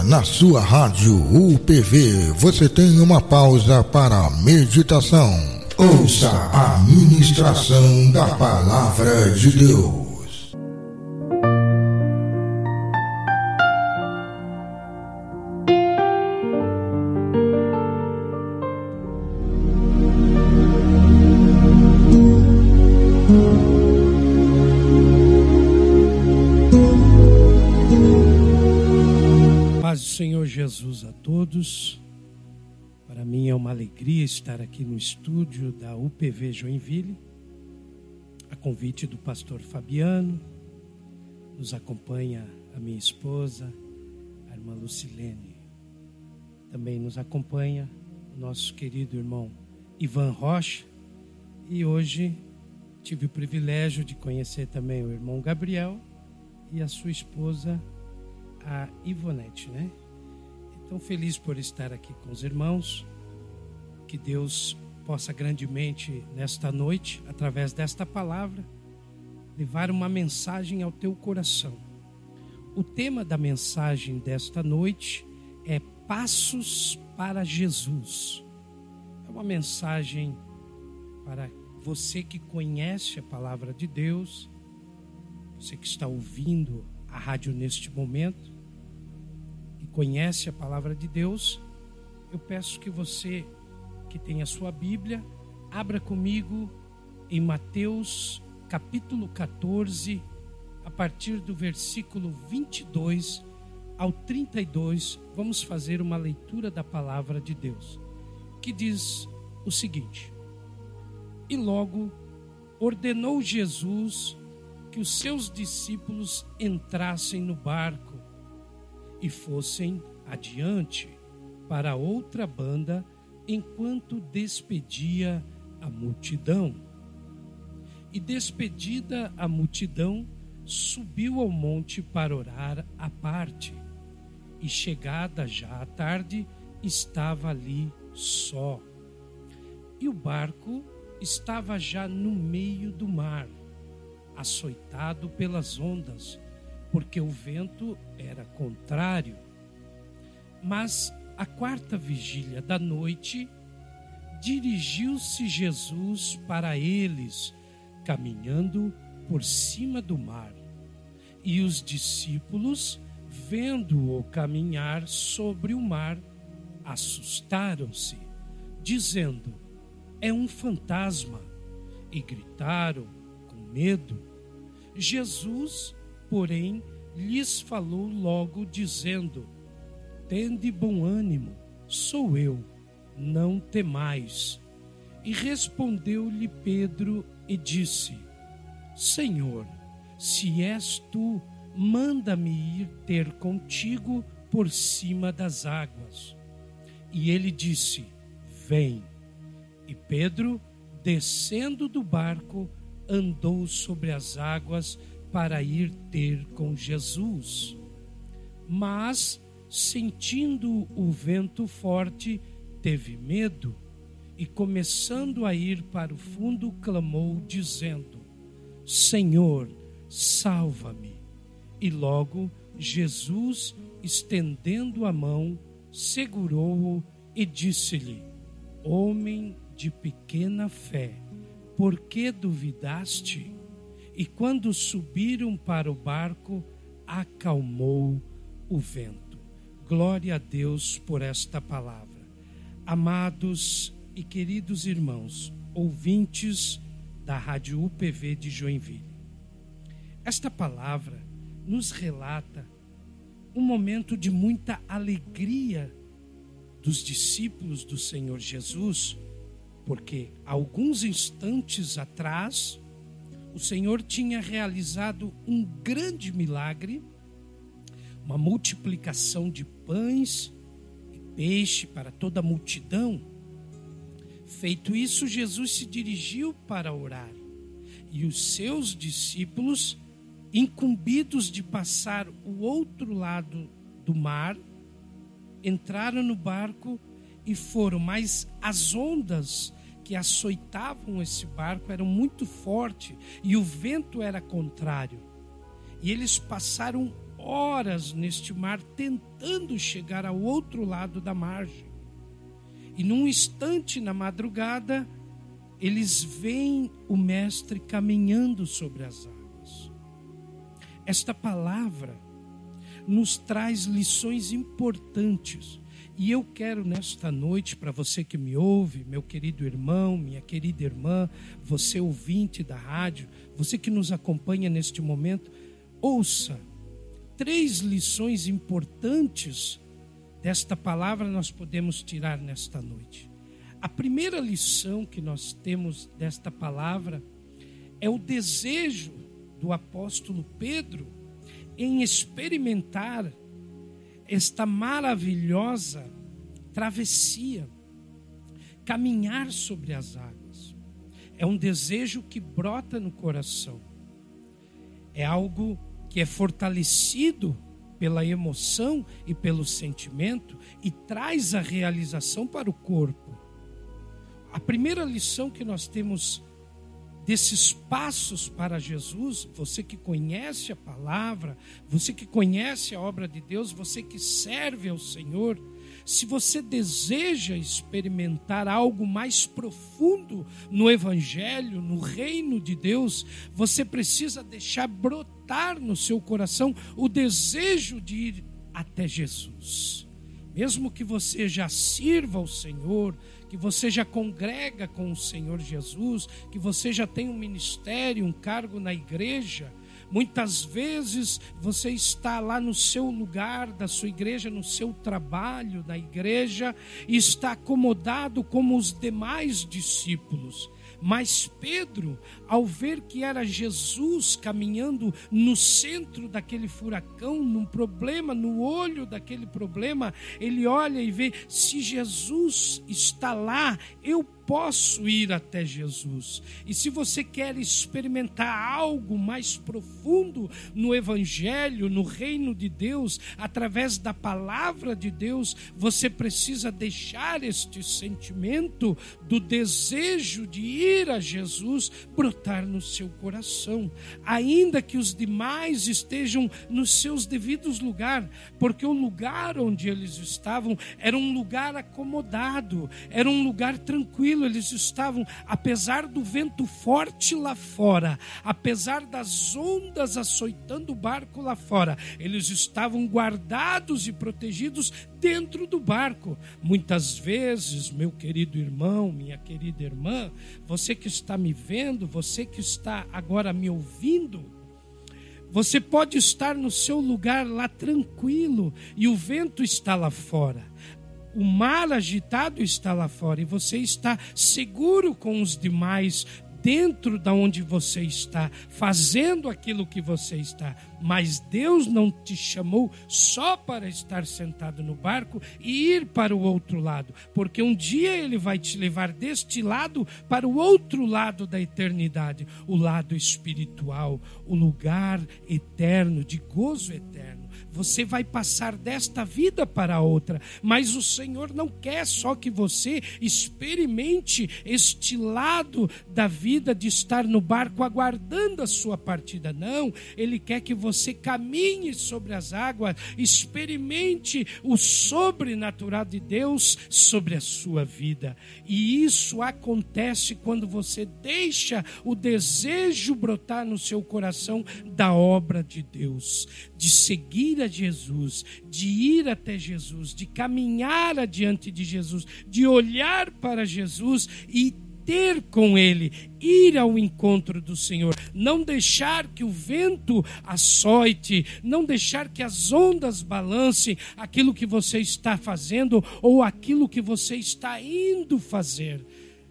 Agora, na sua rádio UPV, você tem uma pausa para a meditação. Ouça a ministração da Palavra de Deus. Senhor Jesus a todos. Para mim é uma alegria estar aqui no estúdio da UPV Joinville, a convite do pastor Fabiano. Nos acompanha a minha esposa, a irmã Lucilene. Também nos acompanha o nosso querido irmão Ivan Rocha. E hoje tive o privilégio de conhecer também o irmão Gabriel e a sua esposa, a Ivonete, né? Então, feliz por estar aqui com os irmãos. Que Deus possa grandemente, nesta noite, através desta palavra, levar uma mensagem ao teu coração. O tema da mensagem desta noite é Passos para Jesus. É uma mensagem para você que conhece a palavra de Deus, você que está ouvindo a rádio neste momento, conhece a palavra de Deus. Eu peço que você que tem a sua Bíblia, abra comigo em Mateus capítulo 14, a partir do versículo 22 ao 32, vamos fazer uma leitura da palavra de Deus, que diz o seguinte: E logo ordenou Jesus que os seus discípulos entrassem no barco e fossem adiante para outra banda, enquanto despedia a multidão. E despedida a multidão, subiu ao monte para orar à parte. E chegada já a tarde, estava ali só. E o barco estava já no meio do mar, açoitado pelas ondas, porque o vento era contrário. Mas à quarta vigília da noite, dirigiu-se Jesus para eles, caminhando por cima do mar. E os discípulos, vendo-o caminhar sobre o mar, assustaram-se, dizendo: É um fantasma, e gritaram com medo. Jesus, porém, lhes falou logo, dizendo: Tende bom ânimo, sou eu, não temais. E respondeu-lhe Pedro e disse: Senhor, se és tu, manda-me ir ter contigo por cima das águas. E ele disse: Vem. E Pedro, descendo do barco, andou sobre as águas para ir ter com Jesus. Mas, sentindo o vento forte, teve medo e, começando a ir para o fundo, clamou, dizendo: Senhor, salva-me. E logo Jesus, estendendo a mão, segurou-o e disse-lhe: Homem de pequena fé, por que duvidaste? E quando subiram para o barco, acalmou o vento. Glória a Deus por esta palavra. Amados e queridos irmãos, ouvintes da Rádio UPV de Joinville, esta palavra nos relata um momento de muita alegria dos discípulos do Senhor Jesus, porque alguns instantes atrás o Senhor tinha realizado um grande milagre, uma multiplicação de pães e peixe para toda a multidão. Feito isso, Jesus se dirigiu para orar, e os seus discípulos, incumbidos de passar o outro lado do mar, entraram no barco e foram, mas as ondas que açoitavam esse barco eram muito fortes e o vento era contrário. E eles passaram horas neste mar tentando chegar ao outro lado da margem. E num instante na madrugada, eles veem o mestre caminhando sobre as águas. Esta palavra nos traz lições importantes. E eu quero nesta noite, para você que me ouve, meu querido irmão, minha querida irmã, você ouvinte da rádio, você que nos acompanha neste momento, ouça 3 lições importantes desta palavra nós podemos tirar nesta noite. A primeira lição que nós temos desta palavra é o desejo do apóstolo Pedro em experimentar esta maravilhosa travessia, caminhar sobre as águas. É um desejo que brota no coração. É algo que é fortalecido pela emoção e pelo sentimento e traz a realização para o corpo. A primeira lição que nós temos desses passos para Jesus, você que conhece a palavra, você que conhece a obra de Deus, você que serve ao Senhor, se você deseja experimentar algo mais profundo no Evangelho, no reino de Deus, você precisa deixar brotar no seu coração o desejo de ir até Jesus. Mesmo que você já sirva ao Senhor, que você já congrega com o Senhor Jesus, que você já tem um ministério, um cargo na igreja, muitas vezes você está lá no seu lugar da sua igreja, no seu trabalho da igreja, e está acomodado como os demais discípulos. Mas Pedro, ao ver que era Jesus caminhando no centro daquele furacão, num problema, no olho daquele problema, ele olha e vê, se Jesus está lá, eu posso ir até Jesus. E se você quer experimentar algo mais profundo no Evangelho, no reino de Deus, através da palavra de Deus, você precisa deixar este sentimento do desejo de ir a Jesus brotar no seu coração, ainda que os demais estejam nos seus devidos lugares, porque o lugar onde eles estavam era um lugar acomodado, era um lugar tranquilo. Eles estavam, apesar do vento forte lá fora, apesar das ondas açoitando o barco lá fora, eles estavam guardados e protegidos dentro do barco. Muitas vezes, meu querido irmão, minha querida irmã, você que está me vendo, você que está agora me ouvindo, você pode estar no seu lugar lá tranquilo e o vento está lá fora. O mar agitado está lá fora e você está seguro com os demais dentro da onde você está, fazendo aquilo que você está. Mas Deus não te chamou só para estar sentado no barco e ir para o outro lado, porque um dia Ele vai te levar deste lado para o outro lado da eternidade, o lado espiritual, o lugar eterno, de gozo eterno. Você vai passar desta vida para a outra, mas o Senhor não quer só que você experimente este lado da vida de estar no barco aguardando a sua partida. Não, Ele quer que você caminhe sobre as águas, experimente o sobrenatural de Deus sobre a sua vida. E isso acontece quando você deixa o desejo brotar no seu coração da obra de Deus, de seguir a Jesus, de ir até Jesus, de caminhar adiante de Jesus, de olhar para Jesus e ter com Ele, ir ao encontro do Senhor, não deixar que o vento açoite, não deixar que as ondas balancem aquilo que você está fazendo ou aquilo que você está indo fazer.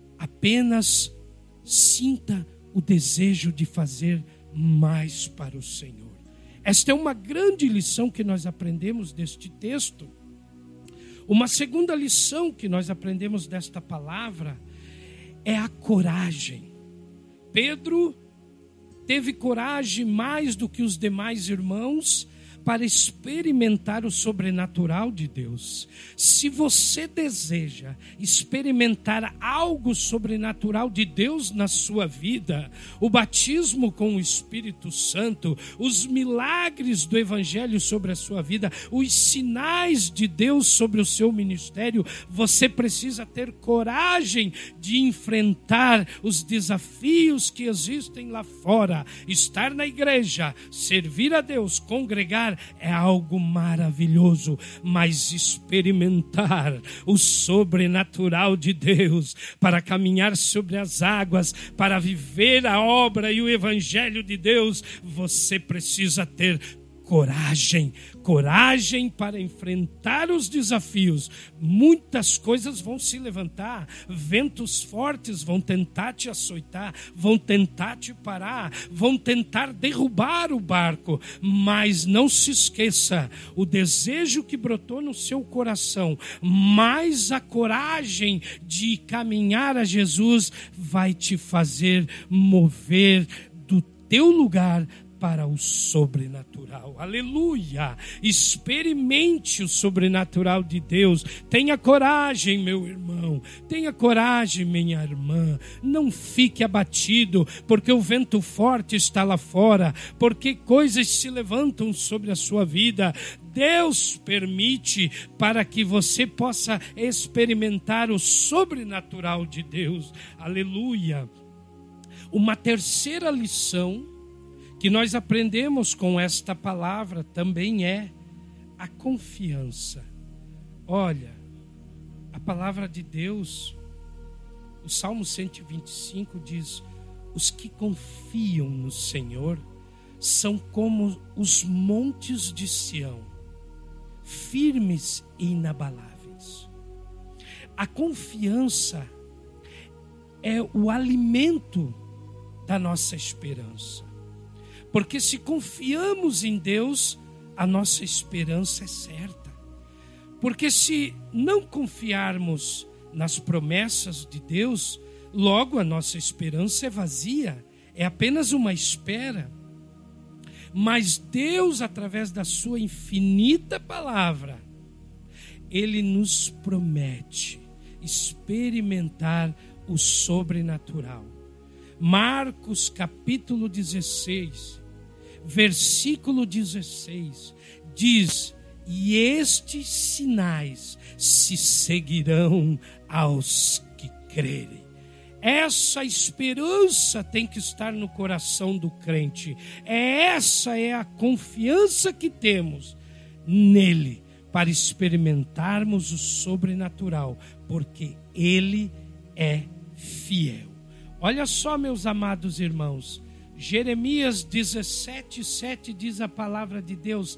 Apenas sinta o desejo de fazer mais para o Senhor. Esta é uma grande lição que nós aprendemos deste texto. Uma segunda lição que nós aprendemos desta palavra é a coragem. Pedro teve coragem mais do que os demais irmãos, para experimentar o sobrenatural de Deus. Se você deseja experimentar algo sobrenatural de Deus na sua vida, o batismo com o Espírito Santo, os milagres do Evangelho sobre a sua vida, os sinais de Deus sobre o seu ministério, você precisa ter coragem de enfrentar os desafios que existem lá fora. Estar na igreja, servir a Deus, congregar é algo maravilhoso, mas experimentar o sobrenatural de Deus, para caminhar sobre as águas, para viver a obra e o Evangelho de Deus, você precisa ter coragem para enfrentar os desafios. Muitas coisas vão se levantar, ventos fortes vão tentar te açoitar, vão tentar te parar, vão tentar derrubar o barco, mas não se esqueça, o desejo que brotou no seu coração, mais a coragem de caminhar a Jesus, vai te fazer mover do teu lugar para o sobrenatural. Aleluia! Experimente o sobrenatural de Deus. Tenha coragem, meu irmão. Tenha coragem, minha irmã. Não fique abatido, porque o vento forte está lá fora, porque coisas se levantam sobre a sua vida. Deus permite para que você possa experimentar o sobrenatural de Deus. Aleluia! Uma terceira lição que nós aprendemos com esta palavra também é a confiança. Olha, a palavra de Deus, o Salmo 125 diz: os que confiam no Senhor são como os montes de Sião, firmes e inabaláveis. A confiança é o alimento da nossa esperança. Porque se confiamos em Deus, a nossa esperança é certa. Porque se não confiarmos nas promessas de Deus, logo a nossa esperança é vazia, é apenas uma espera. Mas Deus, através da sua infinita palavra, Ele nos promete experimentar o sobrenatural. Marcos capítulo 16, versículo 16, diz: e estes sinais se seguirão aos que crerem. Essa esperança tem que estar no coração do crente. Essa é a confiança que temos nele para experimentarmos o sobrenatural, porque Ele é fiel. Olha só, meus amados irmãos, Jeremias 17:7 diz a palavra de Deus: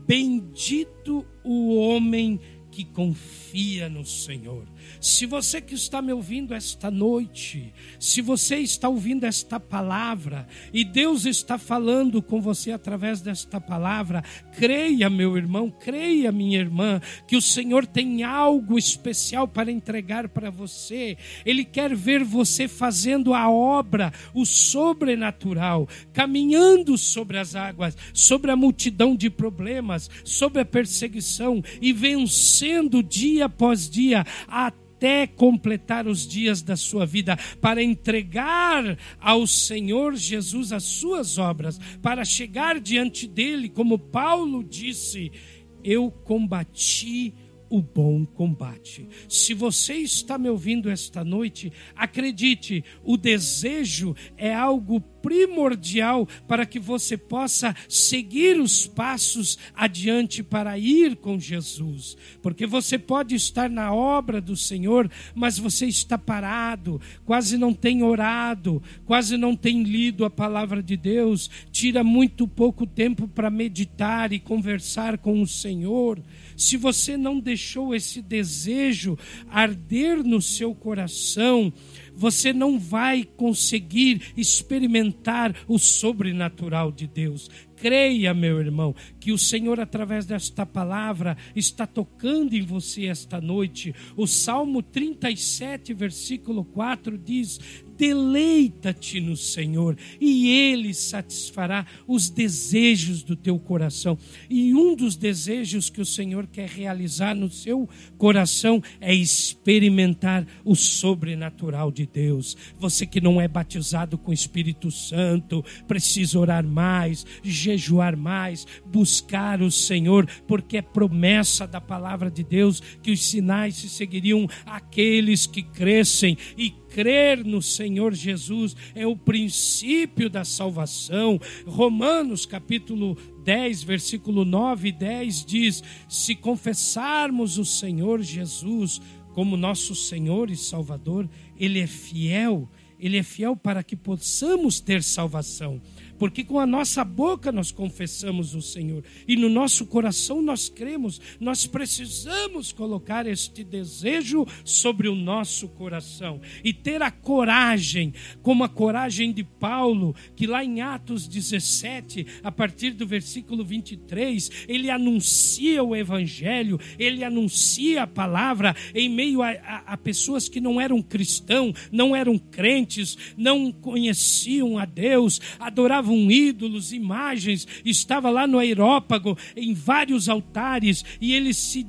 bendito o homem que confia no Senhor. Se você que está me ouvindo esta noite, se você está ouvindo esta palavra e Deus está falando com você através desta palavra, creia, meu irmão, creia, minha irmã, que o Senhor tem algo especial para entregar para você. Ele quer ver você fazendo a obra, o sobrenatural, caminhando sobre as águas, sobre a multidão de problemas, sobre a perseguição e vencendo dia após dia, até completar os dias da sua vida, para entregar ao Senhor Jesus as suas obras, para chegar diante dele, como Paulo disse: eu combati o bom combate. Se você está me ouvindo esta noite, acredite, o desejo é algo primordial para que você possa seguir os passos adiante para ir com Jesus. Porque você pode estar na obra do Senhor, mas você está parado, quase não tem orado, quase não tem lido a palavra de Deus, tira muito pouco tempo para meditar e conversar com o Senhor. Se você não deixou esse desejo arder no seu coração, você não vai conseguir experimentar o sobrenatural de Deus. Creia, meu irmão, que o Senhor, através desta palavra, está tocando em você esta noite. O Salmo 37, versículo 4 diz: deleita-te no Senhor e Ele satisfará os desejos do teu coração. E um dos desejos que o Senhor quer realizar no seu coração é experimentar o sobrenatural de Deus. Você que não é batizado com o Espírito Santo, precisa orar mais, jejuar mais, buscar o Senhor, porque é promessa da palavra de Deus que os sinais se seguiriam àqueles que crescem. E crer no Senhor Jesus é o princípio da salvação. Romanos capítulo 10, versículo 9 e 10 diz: se confessarmos o Senhor Jesus como nosso Senhor e Salvador, Ele é fiel para que possamos ter salvação. Porque com a nossa boca nós confessamos o Senhor e no nosso coração nós cremos. Nós precisamos colocar este desejo sobre o nosso coração e ter a coragem, como a coragem de Paulo, que lá em Atos 17, a partir do versículo 23, ele anuncia o Evangelho, ele anuncia a palavra em meio a pessoas que não eram cristãos, não eram crentes, não conheciam a Deus, adoravam ídolos, imagens. Estava lá no Areópago, em vários altares, e ele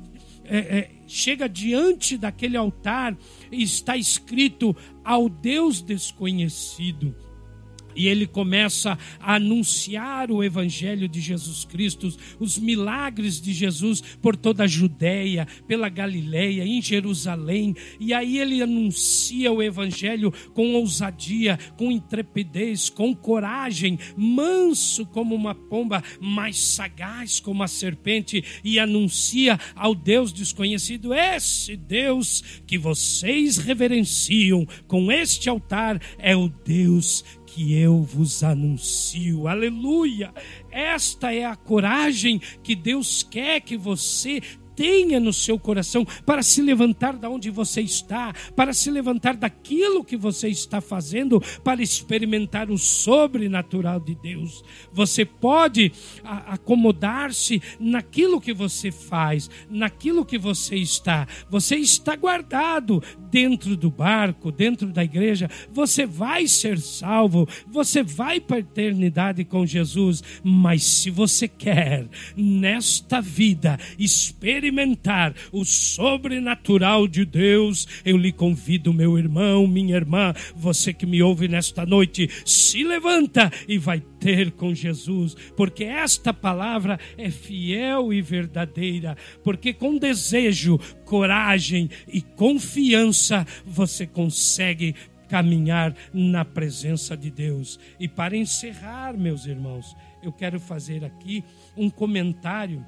chega diante daquele altar e está escrito: ao Deus desconhecido. E ele começa a anunciar o Evangelho de Jesus Cristo, os milagres de Jesus por toda a Judéia, pela Galileia, em Jerusalém. E aí ele anuncia o Evangelho com ousadia, com intrepidez, com coragem, manso como uma pomba, mas sagaz como a serpente, e anuncia ao Deus desconhecido: esse Deus que vocês reverenciam com este altar é o Deus que eu vos anuncio. Aleluia! Esta é a coragem que Deus quer que você tenha no seu coração para se levantar da onde você está, para se levantar daquilo que você está fazendo, para experimentar o sobrenatural de Deus. Você pode acomodar-se naquilo que você faz, naquilo que você está. Você está guardado dentro do barco, dentro da igreja. Você vai ser salvo, você vai para a eternidade com Jesus. Mas se você quer, nesta vida, experimentar o sobrenatural de Deus, eu lhe convido, meu irmão, minha irmã, você que me ouve nesta noite, se levanta e vai ter com Jesus, porque esta palavra é fiel e verdadeira, porque com desejo, coragem e confiança você consegue caminhar na presença de Deus. E para encerrar, meus irmãos, eu quero fazer aqui um comentário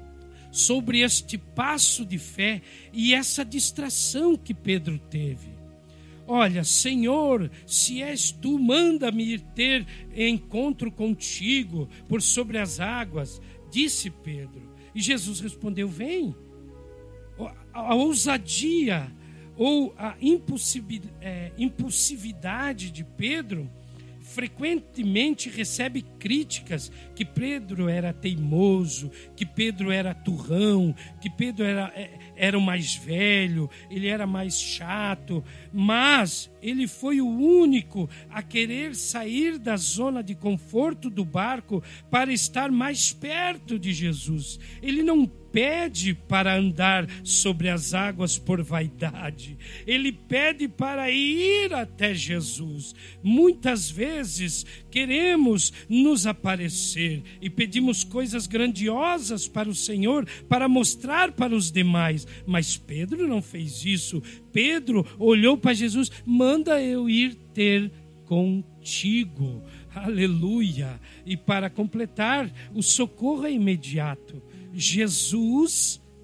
sobre este passo de fé e essa distração que Pedro teve. Olha, Senhor, se és tu, manda-me ir ter encontro contigo por sobre as águas, disse Pedro. E Jesus respondeu: vem. A ousadia ou a impulsividade de Pedro frequentemente recebe críticas, que Pedro era teimoso, que Pedro era turrão, que Pedro era o mais velho, ele era mais chato, mas ele foi o único a querer sair da zona de conforto do barco para estar mais perto de Jesus. Ele não pede para andar sobre as águas por vaidade, ele pede para ir até Jesus. Muitas vezes queremos nos aparecer e pedimos coisas grandiosas para o Senhor, para mostrar para os demais, mas Pedro não fez isso. Pedro olhou para Jesus: manda eu ir ter contigo. Aleluia! E para completar, o socorro é imediato. Jesus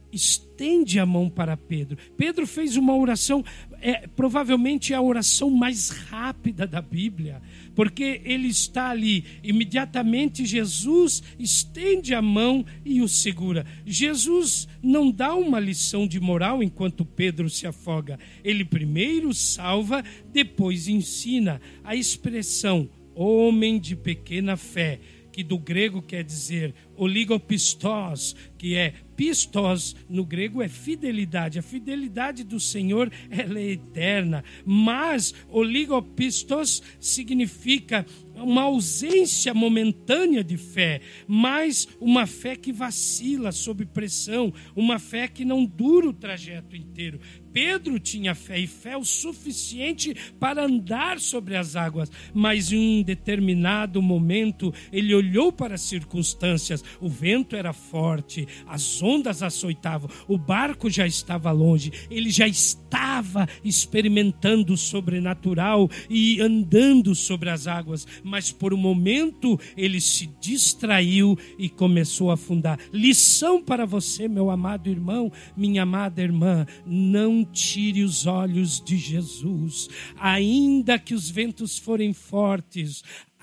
estende a mão para Pedro. Pedro fez uma oração, provavelmente a oração mais rápida da Bíblia, porque ele está ali, imediatamente Jesus estende a mão e o segura. Jesus não dá uma lição de moral enquanto Pedro se afoga. Ele primeiro salva, depois ensina. A expressão homem de pequena fé, que do grego quer dizer oligopistos, que é pistos, no grego é fidelidade. A fidelidade do Senhor, ela é eterna, mas oligopistos significa uma ausência momentânea de fé, mas uma fé que vacila sob pressão, uma fé que não dura o trajeto inteiro. Pedro tinha fé, e fé o suficiente para andar sobre as águas, mas em um determinado momento ele olhou para as circunstâncias. O vento era forte, as ondas açoitavam, o barco já estava longe, ele já estava experimentando o sobrenatural e andando sobre as águas, mas por um momento ele se distraiu e começou a afundar. Lição para você, meu amado irmão, minha amada irmã: não tire os olhos de Jesus, ainda que os ventos forem fortes,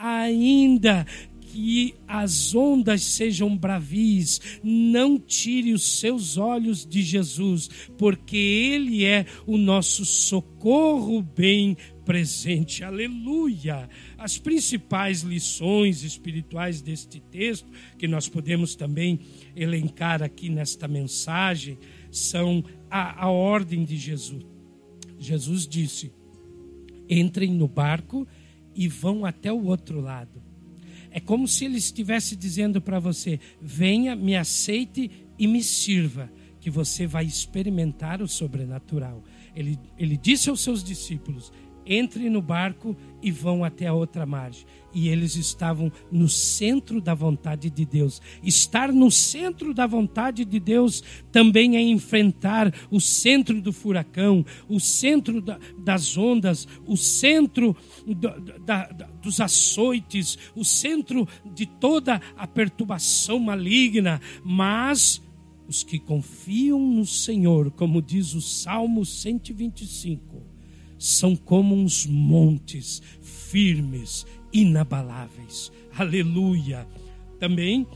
ainda que as ondas sejam bravias, não tire os seus olhos de Jesus, porque Ele é o nosso socorro bem presente. Aleluia! As principais lições espirituais deste texto, que nós podemos também elencar aqui nesta mensagem, são a ordem de Jesus. Jesus disse: entrem no barco e vão até o outro lado. É como se ele estivesse dizendo para você: venha, me aceite e me sirva, que você vai experimentar o sobrenatural. Ele disse aos seus discípulos: entrem no barco e vão até a outra margem. E eles estavam no centro da vontade de Deus. Estar no centro da vontade de Deus também é enfrentar o centro do furacão, o centro das ondas, o centro dos açoites, o centro de toda a perturbação maligna. Mas os que confiam no Senhor, como diz o Salmo 125, são como uns montes firmes, inabaláveis. Aleluia! Também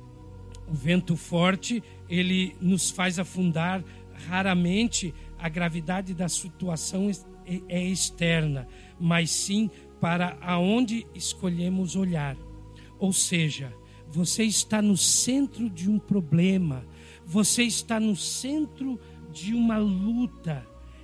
o vento forte, ele nos faz afundar. Raramente a gravidade da situação é externa, mas sim para aonde escolhemos olhar. Ou seja, você está no centro de um problema, você está no centro de uma luta.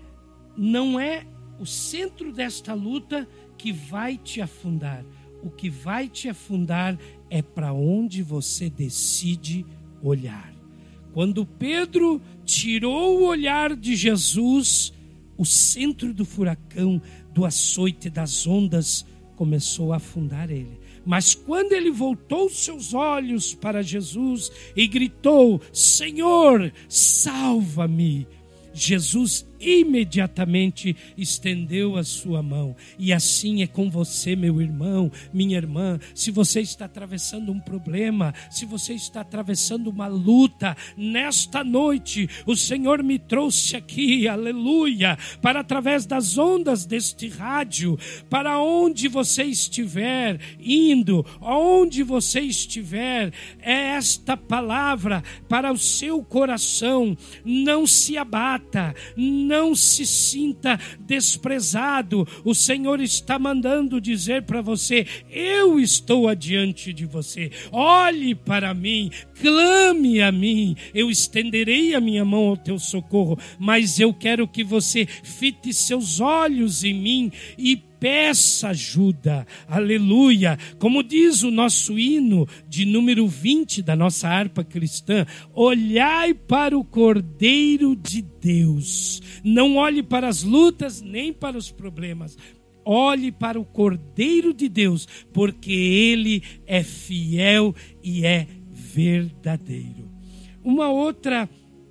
Não é o centro desta luta que vai te afundar. O que vai te afundar é para onde você decide olhar. Quando Pedro tirou o olhar de Jesus, o centro do furacão, do açoite das ondas, começou a afundar ele. Mas quando ele voltou seus olhos para Jesus e gritou: Senhor, salva-me, Jesus imediatamente estendeu a sua mão. E assim é com você, meu irmão, minha irmã. Se você está atravessando um problema, se você está atravessando uma luta, nesta noite o Senhor me trouxe aqui, aleluia, para através das ondas deste rádio, para onde você estiver indo, aonde você estiver, é esta palavra para o seu coração. Não se abata, não se sinta desprezado. O Senhor está mandando dizer para você: eu estou adiante de você. Olhe para mim, clame a mim, eu estenderei a minha mão ao teu socorro. Mas eu quero que você fite seus olhos em mim e peça ajuda. Aleluia! Como diz o nosso hino de número 20 da nossa harpa cristã: olhai para o Cordeiro de Deus. Não olhe para as lutas nem para os problemas. Olhe para o Cordeiro de Deus, porque Ele é fiel e é verdadeiro. Uma outra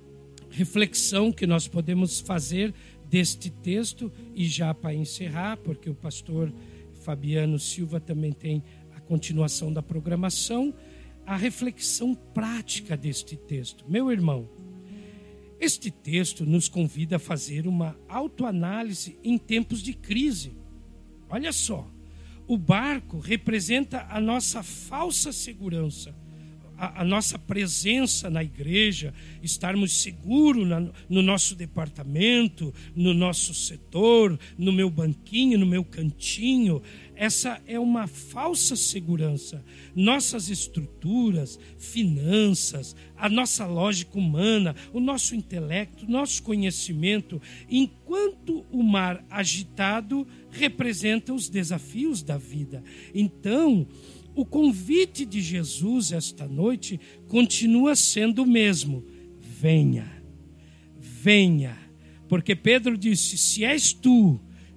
reflexão que nós podemos fazer deste texto, e já para encerrar, porque o pastor Fabiano Silva também tem a continuação da programação, a reflexão prática deste texto. Meu irmão, Este texto nos convida a fazer uma autoanálise em tempos de crise. Olha só, o barco representa a nossa falsa segurança, a nossa presença na igreja, estarmos seguros no nosso departamento, no nosso setor, no meu banquinho, no meu cantinho. Essa é uma falsa segurança. Nossas estruturas, finanças, a nossa lógica humana, o nosso intelecto, nosso conhecimento, enquanto o mar agitado representa os desafios da vida. Então, o convite de Jesus esta noite continua sendo o mesmo. Venha, venha. Porque Pedro disse, se és tu,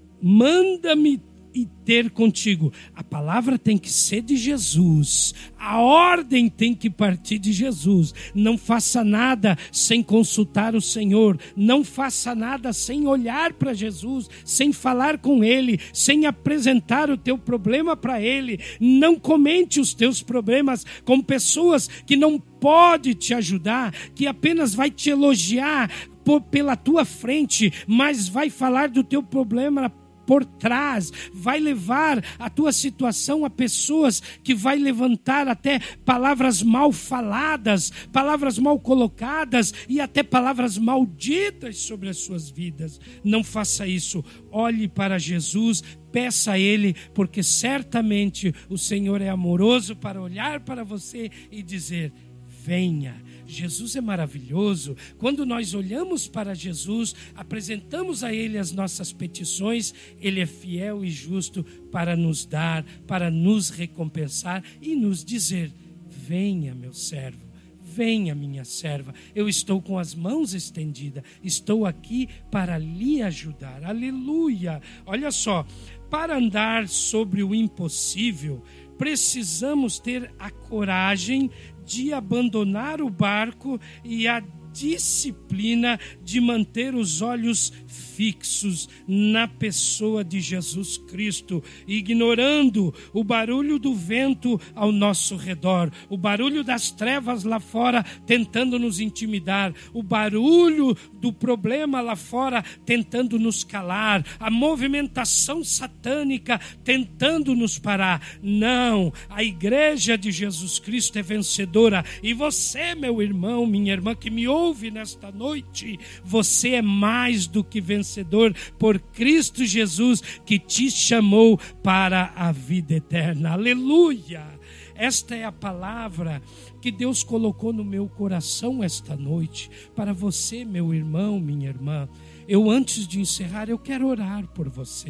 manda-me e ter contigo. A palavra tem que ser de Jesus. A ordem tem que partir de Jesus. Não faça nada sem consultar o Senhor. Não faça nada sem olhar para Jesus, sem falar com Ele, sem apresentar o teu problema para Ele. Não comente os teus problemas com pessoas que não podem te ajudar, que apenas vai te elogiar pela tua frente, mas vai falar do teu problema por trás, vai levar a tua situação a pessoas que vai levantar até palavras mal faladas, palavras mal colocadas e até palavras malditas sobre as suas vidas. Não faça isso. Olhe para Jesus, peça a Ele, porque certamente o Senhor é amoroso para olhar para você e dizer, venha. Jesus é maravilhoso. Quando nós olhamos para Jesus, apresentamos a Ele as nossas petições, Ele é fiel e justo para nos dar, para nos recompensar e nos dizer, venha meu servo, venha minha serva, eu estou com as mãos estendidas, estou aqui para lhe ajudar. Aleluia! Olha só, para andar sobre o impossível, precisamos ter a coragem de abandonar o barco e a disciplina de manter os olhos fixos na pessoa de Jesus Cristo, ignorando o barulho do vento ao nosso redor, o barulho das trevas lá fora tentando nos intimidar, o barulho do problema lá fora tentando nos calar, a movimentação satânica tentando nos parar. Não, a igreja de Jesus Cristo é vencedora, e você, meu irmão, minha irmã que me ouve nesta noite, você é mais do que vencedor por Cristo Jesus, que te chamou para a vida eterna. Aleluia! Esta é a palavra que Deus colocou no meu coração esta noite, para você, meu irmão, minha irmã. Antes de encerrar, eu quero orar por você.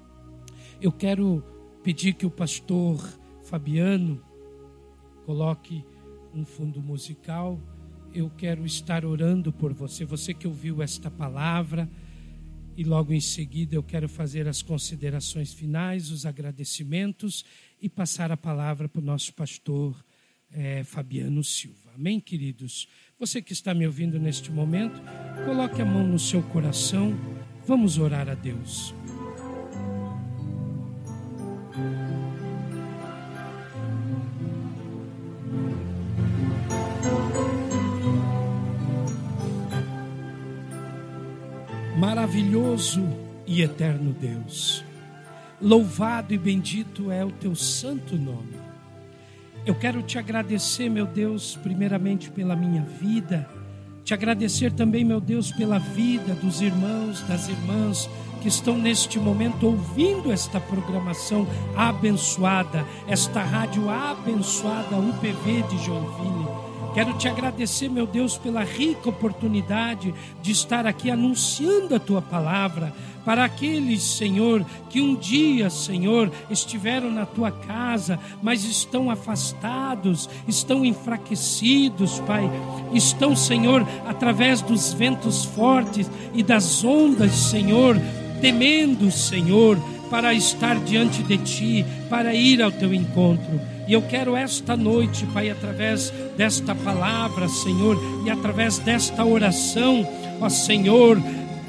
Eu quero pedir que o pastor Fabiano coloque um fundo musical. Eu quero estar orando por você, você que ouviu esta palavra, e logo em seguida eu quero fazer as considerações finais, os agradecimentos e passar a palavra para o nosso pastor Fabiano Silva. Amém, queridos? Você que está me ouvindo neste momento, coloque a mão no seu coração, vamos orar a Deus. Maravilhoso e eterno Deus, louvado e bendito é o teu santo nome. Eu quero te agradecer, meu Deus, primeiramente pela minha vida, te agradecer também, meu Deus, pela vida dos irmãos, das irmãs que estão neste momento ouvindo esta programação abençoada, esta rádio abençoada, UPV de Joinville. Quero te agradecer, meu Deus, pela rica oportunidade de estar aqui anunciando a tua palavra para aqueles, Senhor, que um dia, Senhor, estiveram na tua casa, mas estão afastados, estão enfraquecidos, Pai. Estão, Senhor, através dos ventos fortes e das ondas, Senhor, temendo, Senhor, para estar diante de Ti, para ir ao Teu encontro. E eu quero esta noite, Pai, através desta palavra, Senhor, e através desta oração, ó Senhor,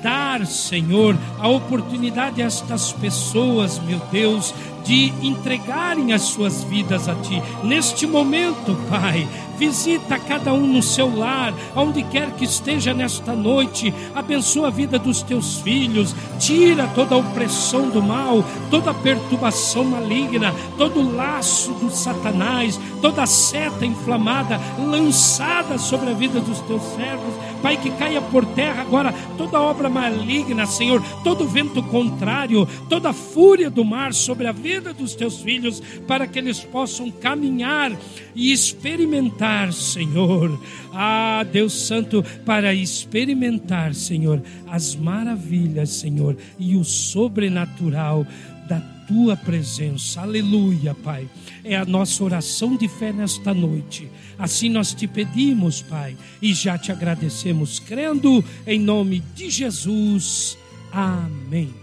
dar, Senhor, a oportunidade a estas pessoas, meu Deus, de entregarem as suas vidas a Ti. Neste momento, Pai, visita cada um no seu lar, onde quer que esteja nesta noite. Abençoa a vida dos Teus filhos, tira toda a opressão do mal, toda a perturbação maligna, todo o laço do Satanás, toda a seta inflamada lançada sobre a vida dos Teus servos. Pai, que caia por terra agora toda obra maligna, Senhor, todo vento contrário, toda fúria do mar sobre a vida dos Teus filhos, para que eles possam caminhar e experimentar, Senhor, Deus Santo, para experimentar, Senhor, as maravilhas, Senhor, e o sobrenatural da Tua presença. Aleluia, Pai. É a nossa oração de fé nesta noite. Assim nós Te pedimos, Pai, e já Te agradecemos, crendo em nome de Jesus. Amém.